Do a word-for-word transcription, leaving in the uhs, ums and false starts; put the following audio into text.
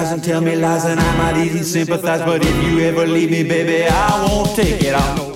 lies and tell me lies, and I might easily sympathize. But if you ever leave me, baby, I won't take it. I'll